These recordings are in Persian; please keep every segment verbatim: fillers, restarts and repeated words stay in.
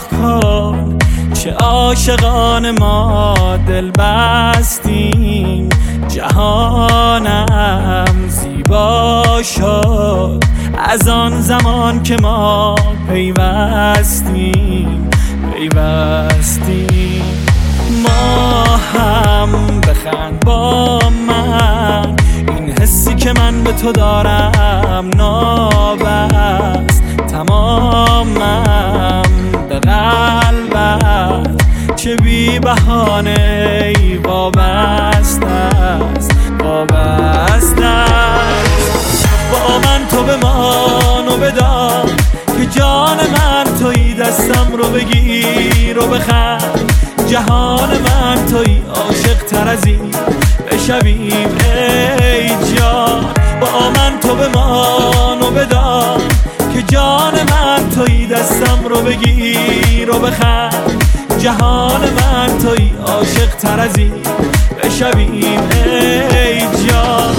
کن چه عاشقان ما دل بستیم، جهانم زیبا شد از آن زمان که ما پیوستیم پیوستیم. ما هم بخند با من، این حسی که من به تو دارم نابست تمامم به قلبت، چه بی بهانه ای وابسته است وابسته است. با من تو بمان و بدان که جان من تویی، دستم رو بگیر و بخند، جهان من تویی، عاشق تر از این بشویم ای جان. با من تو بمان و بدان که جان من تویی، دستم رو بگیر و بخند، جهان من تویی، عاشق تر از این بشویم ای جان.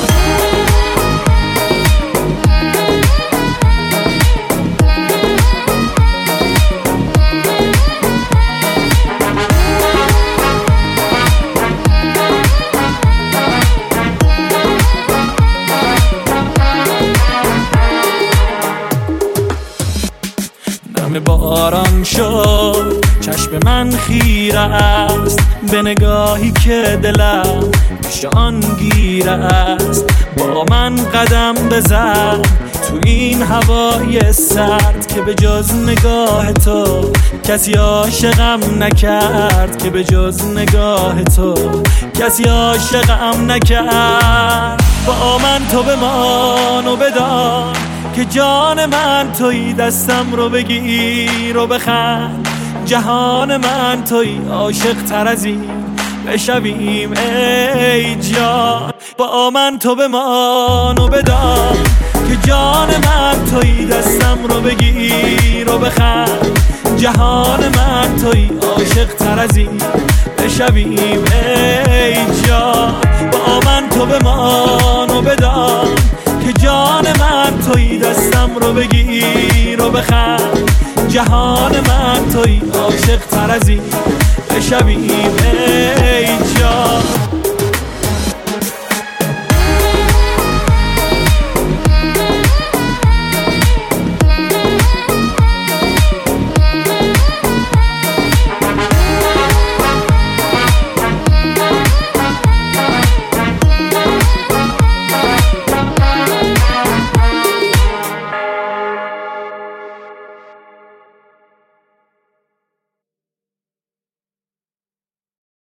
باران شد چشم من خیره است به نگاهی که دلم پیش آن گیره است. با من قدم بزن تو این هوای سرد که به جز نگاه تو کسی عاشقم نکرد، که به جز نگاه تو کسی عاشقم نکرد. با من تو بمان و بدان که جان من تویی، دستم رو بگیر و بخند، جهان من تویی، عاشق تر از این بشویم ای جان. با من تو بمان و بدان که جان من تویی، دستم رو بگیر و بخند، جهان من تویی، عاشق تر از این بشویم ای جان. با من تو بمان و بدان که جان من تویی، دستم رو بگیر و بخند، جهان من تویی، عاشق تر از این بشویم ای